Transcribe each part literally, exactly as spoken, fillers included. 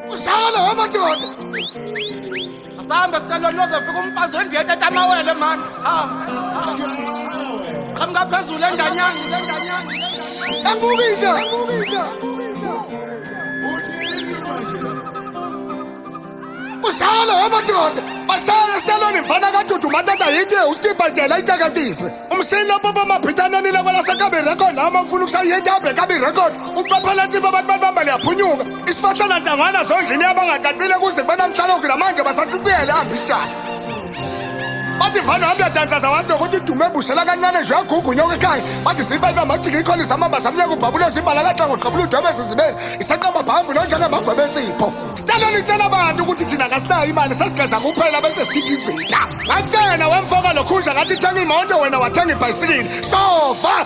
Usala amadoda. Asamba sitalweni lozofika umfazi wendiyeta tamawele man. Ha. Qhamuka phezulu endanyani. Embukisa. Usala amadoda. Basala sitalweni mfana kadudu matata yithe usitibhadela itakatise. Umsini lapho bamabhitanani lakwala sakabe record nama ufuna ukushaya yetabe kabe record. Uqaphela ntsiba abantu babamba liyaphunyuka. Isifahlana ntangana zonjini abangacacile kuze banamhlanje lamanje basaciciyele ambitious. Bathi mfana wami uyadansa zawazi nokuthi dume ebushela kancane nje yagugunya ekhaya. Bathi sifa bamajiki ikhona samamba samnyaka ubhabule sibhala kaxa ngoqhabula udwebe sizibele. Isaqamba bhamvu lo njenge magwebe ensipho. Sitana nitshela abantu ukuthi thina kasinayo imali sesigaza kuphela bese sididizitha. Ngakutshena wemfoka lokhunja ngathi thenga imoto wena wathenga ibhayisikili. Sofa.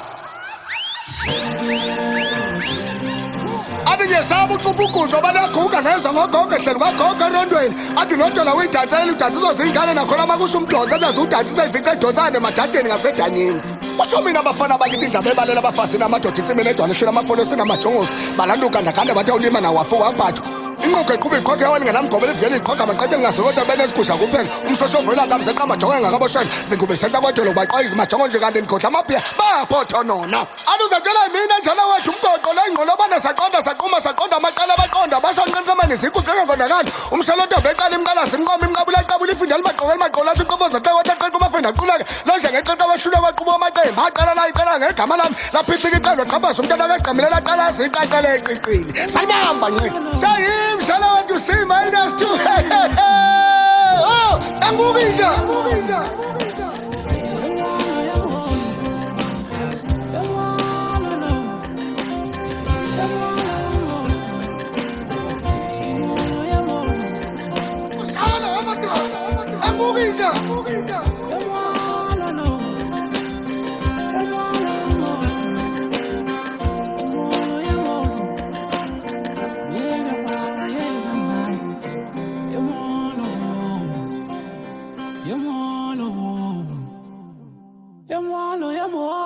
Athi nje sabu uqubhuguzo balaguga ngezwe ngogogo ehleli kwagogo erondweni. Athi nodona uyidansela udansa uzozingane nakhona makusho umdonsa nazo udansa ifice edonsane emadadeni ngasedanyini. Kusho mina abafana bakithi indaba ebalela abafasi namadoda itsimini edwana ehleli amafolo sinamajongosi balanduka ndakande bathi awulima nawafuka wabhatha. Inqoqo eqhubeka ikhokhe yawani ngenamgqobelo ivele iqhoqa maqedeni ngasokodwa benesigusha kuphela umshoshovela ngabe seqamajongo engakaboshela zingube senta kodwa baqwa izimajongo nje kanti nikhohla amabhiya baphotho nona aluzatshela mina njalo wethu umgoqo la ingqolobana saqonda saquma saqonda amaqala baqonda basonqenqemeni zikuqeke konakala umshalodo beqala imqala simnqoma imqabula iqabula ifindela maqoqela maqola siqofoza qewatha qeqa bafenda quleke lonje ngeqeqa wehlule waqhuba amaqembu aqala la iqala ngegama lami laphithika iqalwa qhabaza umntana kaqamela laqala siqaqele eqiqile salibamba ngqe sayi Mshala watu si minus two. Oh, embukisa. Usala watu. Embukisa. Yamalo, yamalo, yamalo.